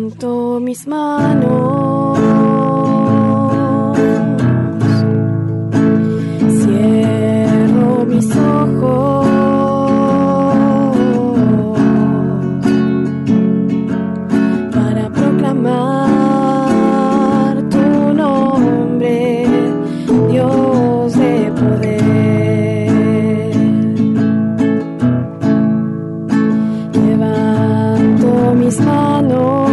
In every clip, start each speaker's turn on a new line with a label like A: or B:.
A: Levanto mis manos, cierro mis ojos para proclamar tu nombre, Dios de poder. Levanto mis manos,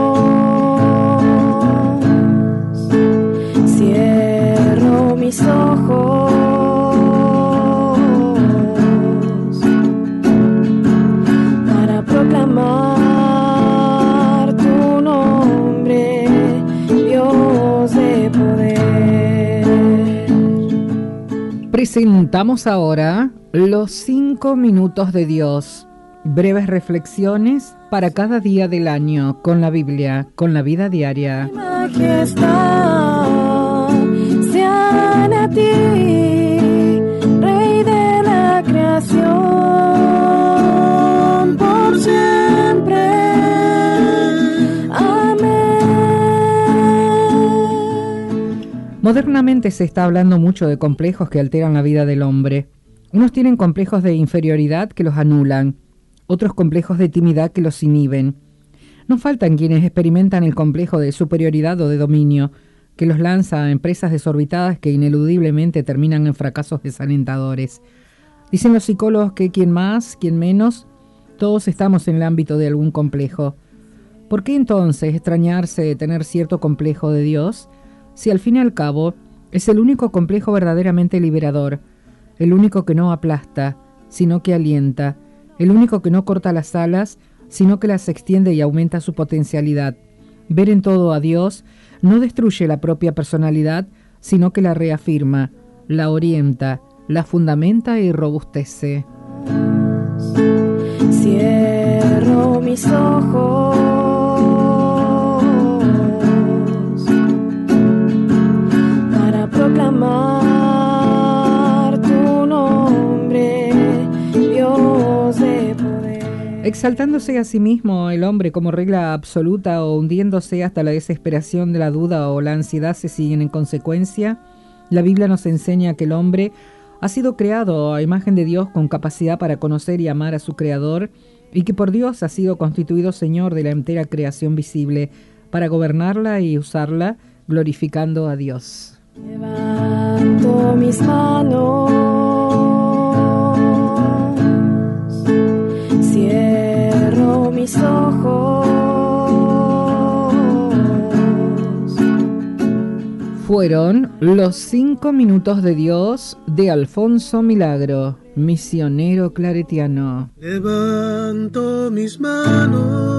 A: cierro mis ojos para proclamar tu nombre, Dios de poder.
B: Presentamos ahora los 5 minutos de Dios. Breves reflexiones para cada día del año con la Biblia, con la vida diaria.
A: Majestad sean a ti, Rey de la creación, por siempre. Amén.
B: Modernamente se está hablando mucho de complejos que alteran la vida del hombre. Unos tienen complejos de inferioridad que los anulan, otros complejos de timidez que los inhiben. No faltan quienes experimentan el complejo de superioridad o de dominio, que los lanza a empresas desorbitadas que ineludiblemente terminan en fracasos desalentadores. Dicen los psicólogos que quien más, quien menos, todos estamos en el ámbito de algún complejo. ¿Por qué entonces extrañarse de tener cierto complejo de Dios, si al fin y al cabo es el único complejo verdaderamente liberador, el único que no aplasta, sino que alienta, el único que no corta las alas, sino que las extiende y aumenta su potencialidad? Ver en todo a Dios no destruye la propia personalidad, sino que la reafirma, la orienta, la fundamenta y robustece.
A: Cierro mis ojos para proclamar tu nombre, Dios de poder.
B: Exaltándose a sí mismo el hombre como regla absoluta o hundiéndose hasta la desesperación de la duda o la ansiedad se siguen en consecuencia, la Biblia nos enseña que el hombre ha sido creado a imagen de Dios con capacidad para conocer y amar a su Creador y que por Dios ha sido constituido Señor de la entera creación visible para gobernarla y usarla glorificando a Dios.
A: Levanto mis manos, cierro mis ojos.
B: Fueron los 5 minutos de Dios de Alfonso Milagro, misionero claretiano.
C: Levanto mis manos,